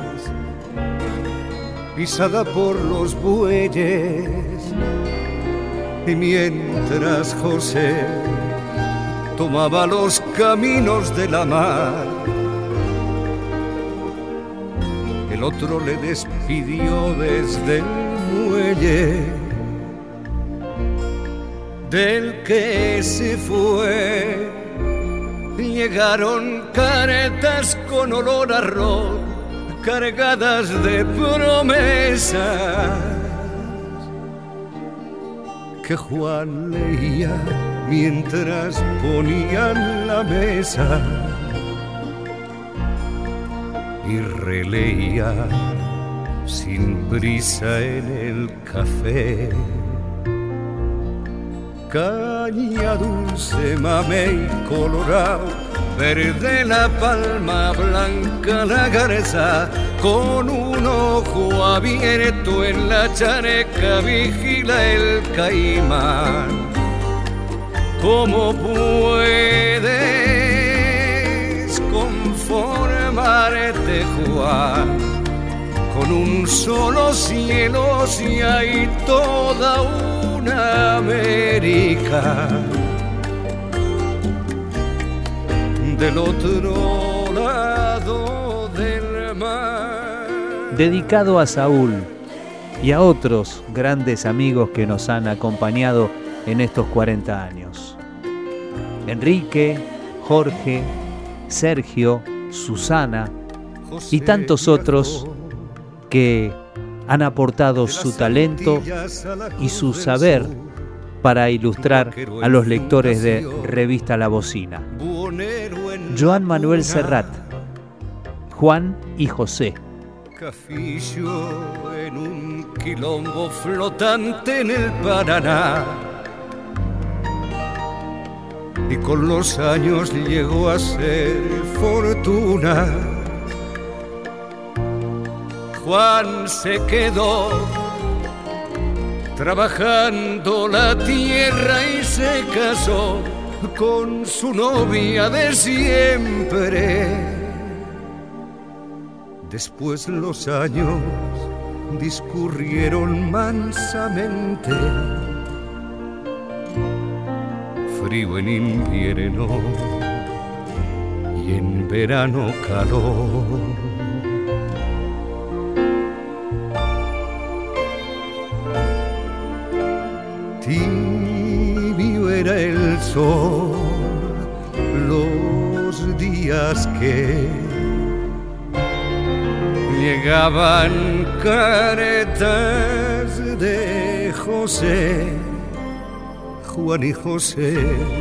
pisada por los bueyes. Y mientras José tomaba los caminos de la mar, el otro le despidió desde el muelle del que se fue. Llegaron carretas con olor a ron, cargadas de promesas, que Juan leía mientras ponían la mesa, y releía sin prisa en el café. Caña dulce, mamey colorado, verde la palma, blanca la garza, con un ojo abierto en la chaneca vigila el caimán. ¿Cómo puedes conformarte, Juan, con un solo cielo si hay toda una América del otro lado del mar? Dedicado a Saúl y a otros grandes amigos que nos han acompañado en estos cuarenta años. Enrique, Jorge, Sergio, Susana y tantos otros que han aportado su talento y su saber para ilustrar a los lectores de Revista La Bocina. Joan Manuel Serrat, Juan y José. Cafillo en un quilombo flotante en el Paraná. Y con los años llegó a ser fortuna. Juan se quedó trabajando la tierra y se casó con su novia de siempre. Después los años discurrieron mansamente. Frío en invierno y en verano calor. Tibio era el sol los días que llegaban caretas de José, Juan y José.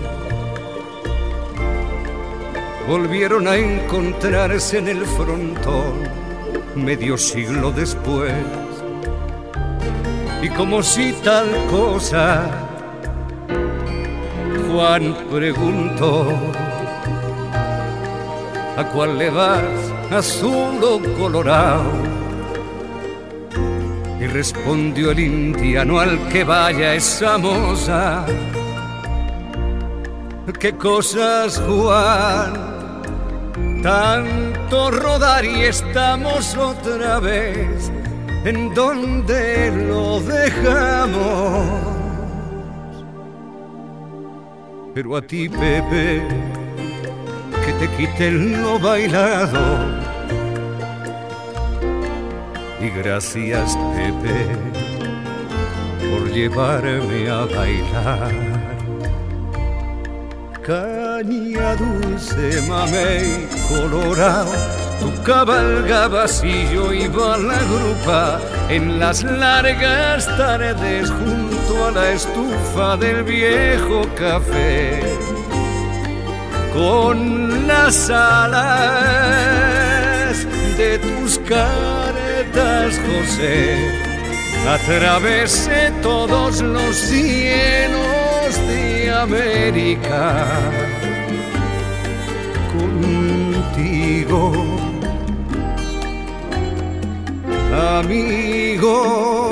Volvieron a encontrarse en el frontón medio siglo después. Y como si tal cosa, Juan preguntó: ¿a cuál le vas, azul o colorado? Y respondió el indiano: al que vaya esa moza. ¿Qué cosas, Juan? Tanto rodar y estamos otra vez. ¿En dónde lo dejamos? Pero a ti, Pepe, que te quiten lo bailado. Y gracias, Pepe, por llevarme a bailar. Caña dulce, mamey, colorado, tu cabalgabas y yo iba a la grupa en las largas tardes junto a la estufa del viejo café. Con las alas de tus caretas, José, atravesé todos los cielos de América. Contigo, amigo.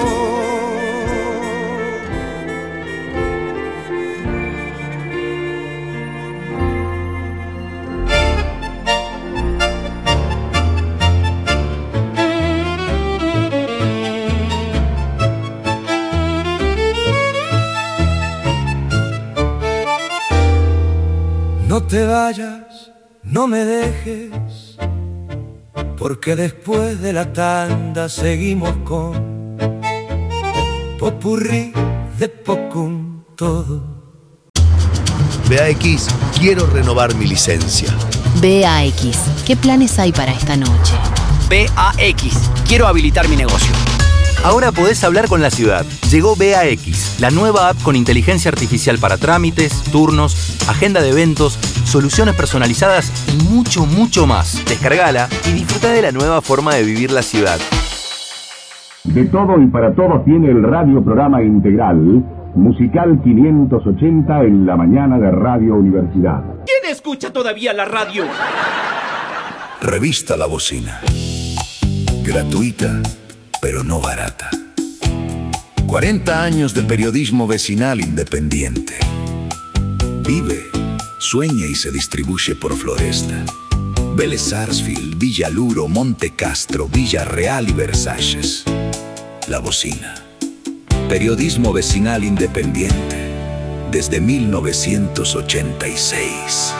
No te vayas, no me dejes, porque después de la tanda seguimos con popurrí de Pocum todo. B A X, quiero renovar mi licencia. B A X, ¿qué planes hay para esta noche? B A X, quiero habilitar mi negocio. Ahora podés hablar con la ciudad. Llegó B A X, la nueva app con inteligencia artificial para trámites, turnos, agenda de eventos, soluciones personalizadas y mucho, mucho más. Descargala y disfruta de la nueva forma de vivir la ciudad. De todo y para todos tiene el radio programa integral Musical quinientos ochenta en la mañana de Radio Universidad. ¿Quién escucha todavía la radio? Revista La Bocina. Gratuita, pero no barata. cuarenta años de periodismo vecinal independiente. Vive, sueña y se distribuye por Floresta, Vélez Sarsfield, Villa Luro, Monte Castro, Villa Real y Versalles. La Bocina. Periodismo vecinal independiente desde mil novecientos ochenta y seis.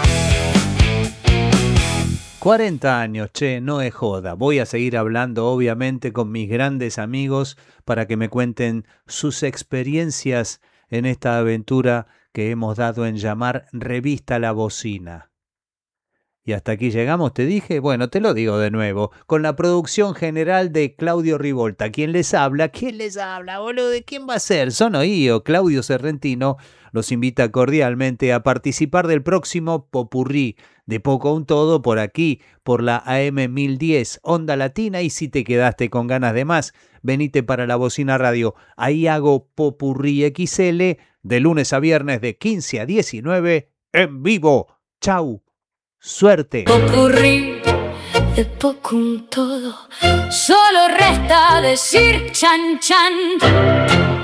cuarenta años, che, no es joda. Voy a seguir hablando, obviamente, con mis grandes amigos para que me cuenten sus experiencias en esta aventura que hemos dado en llamar Revista La Bocina. Y hasta aquí llegamos, te dije. Bueno, te lo digo de nuevo. Con la producción general de Claudio Rivolta. ¿Quién les habla? ¿Quién les habla, boludo? ¿De quién va a ser? Sonoío, Claudio Serrentino. Los invita cordialmente a participar del próximo Popurrí. De poco a un todo por aquí, por la A M mil diez, Onda Latina. Y si te quedaste con ganas de más, venite para la Bocina Radio. Ahí hago Popurrí X L de lunes a viernes de quince a diecinueve en vivo. Chau. Suerte. Popurrí, de poco un todo, solo resta decir chan chan.